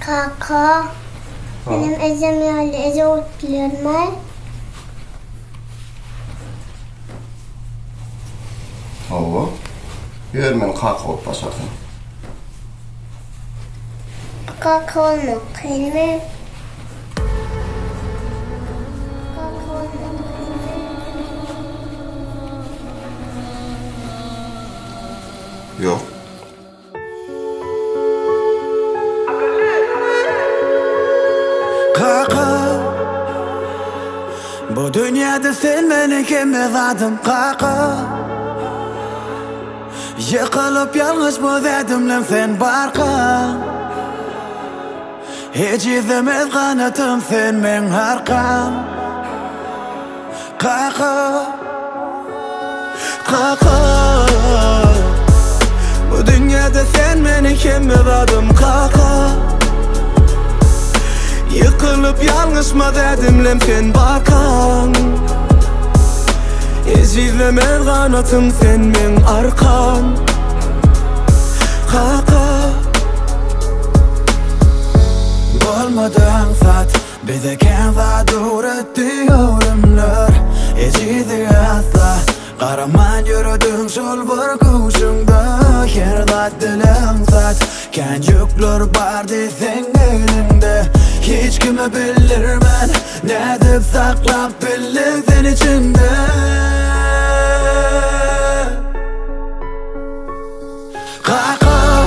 Kaka. Benim Ecem yerli. Ece otluyorum ben. Oo. Yer men kaka olup başardın. Kaka olmak kelime. Kaka olmak Yok. Kaka, bu dünyada sen beni kimmezadım kaka. Yıkılıp yalnız mı dedim lan sen barka. Hiç izlemez kanatım sen men harkam. Kaka, kaka, bu dünyada sen beni kimmezadım kaka. Yıkılıp yalnız mı dedim lan sen barkan. İzlemez kanatım sen men arkam. Kaka, olmadan saat bize kenza dur etti yorumlar. Ecidi asla karaman yürüdün şol bir kuşunda. Yerda dilim saat kencükler bardi sen elinde. Hiç kime bilirmen ne dip saklap bildi sen içinde. Kaka,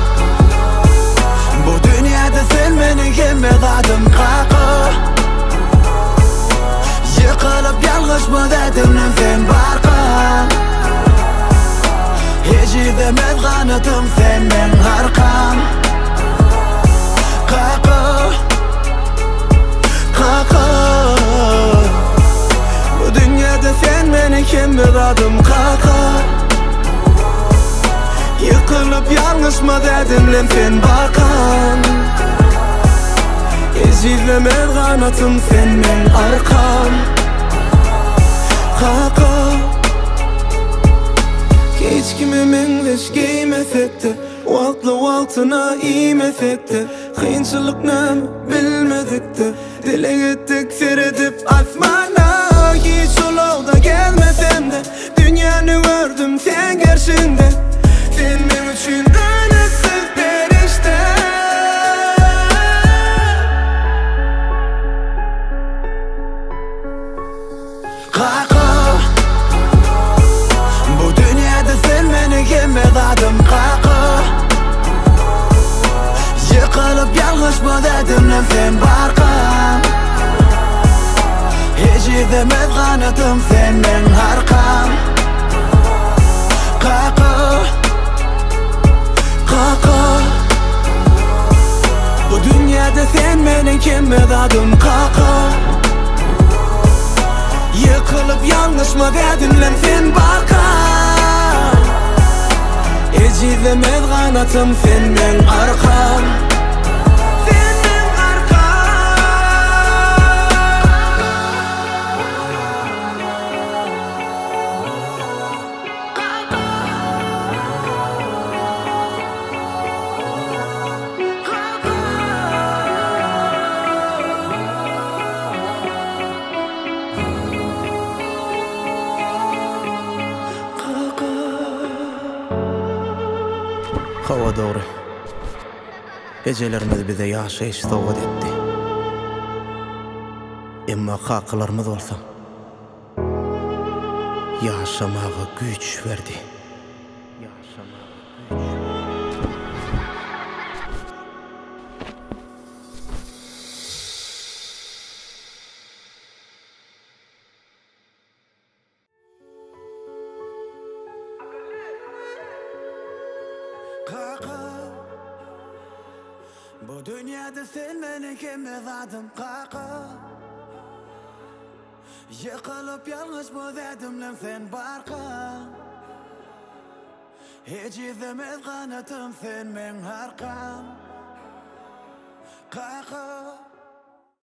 bu dünyada sen beni kimmezadım kaka. Yıkılıp yalnız mı dedim lan sen barkan. Hiç izlemez kanatım sen men harkam. Kaka, kaka, bu dünyada sen beni kimmezadım kaka. Yıkılıp yalnız mı dedim lan sen barkan. İzlemez kanatım sen men arkam. Kaka, hiç kime menleş giymesek de Valtla valtına iymesek de Kıyınçılık ne bilmedik de Dile gittik seyredip asmana. Hiç olavda gelmesem de Dünyanı gördüm sen karşında. Sen benim için önüsüz perişte. Kaka, bu dünyada sen beni kimmezadım kaka. Yıkılıp yalnız mı dedim lan sen barkan. Hiç izlemez kanatım sen men harkam. Kaka, kaka, bu dünyada sen beni kimmezadım kaka. Yıkılıp yalnız mı dedim lan sen barkan. Hiç izlemez kanatım sen men arkam. Sen men arkam. Hava doğru. Gecelerimiz bize yaşayış soğuk etti. Ama kakılarımız olsa yaşamağa güç verdi. Kaka, bu dünyada sen beni kimmezadım kaka. Yıkılıp yalnız mı dedim lan sen barkan. Hiç izlemez kanatım sen men harkam.